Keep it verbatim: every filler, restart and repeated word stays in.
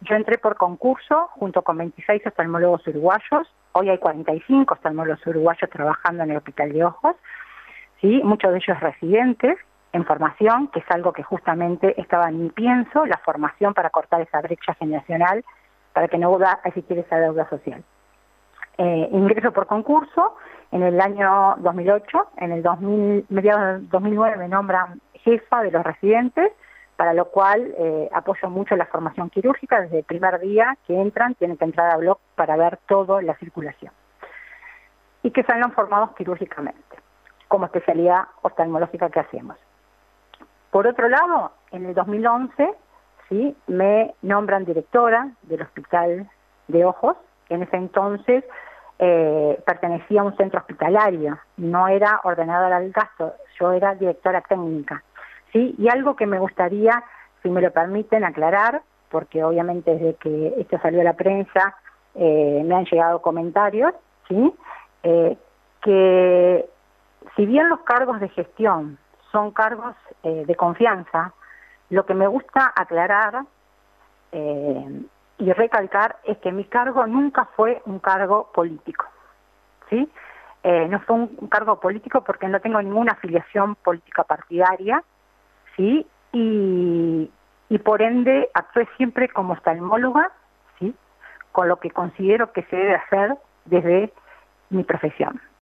Yo entré por concurso junto con veintiséis oftalmólogos uruguayos. Hoy hay cuarenta y cinco oftalmólogos uruguayos trabajando en el Hospital de Ojos, ¿sí? Muchos de ellos residentes en formación, que es algo que justamente estaba en mi pienso, la formación para cortar esa brecha generacional, para que no vuelva a existir esa deuda social. Eh, ingreso por concurso en el año dos mil ocho, en el dos mil, mediados del dos mil nueve me nombran jefa de los residentes, para lo cual eh, apoyo mucho la formación quirúrgica. Desde el primer día que entran, tienen que entrar a blog para ver toda la circulación. Y que salgan formados quirúrgicamente, como especialidad oftalmológica que hacemos. Por otro lado, en el dos mil once, ¿sí?, me nombran directora del Hospital de Ojos. En ese entonces eh, pertenecía a un centro hospitalario, no era ordenadora del gasto, yo era directora técnica. ¿Sí? Y algo que me gustaría, si me lo permiten, aclarar, porque obviamente desde que esto salió a la prensa eh, me han llegado comentarios, ¿sí?, eh, que si bien los cargos de gestión son cargos eh, de confianza, lo que me gusta aclarar eh, y recalcar es que mi cargo nunca fue un cargo político, ¿sí? Eh, no fue un, un cargo político porque no tengo ninguna afiliación política partidaria, ¿sí? Y, y por ende actué siempre como oftalmóloga, ¿sí?, con lo que considero que se debe hacer desde mi profesión.